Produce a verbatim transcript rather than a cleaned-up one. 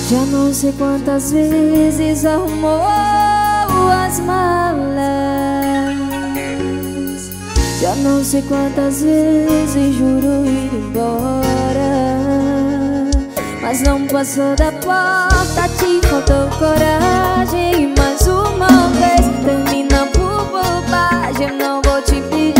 Já não sei quantas vezes arrumou as malas, já não sei quantas vezes jurou ir embora, mas não passou da porta, te faltou coragem. E mais uma vez termina por bobagem, eu não vou te pedir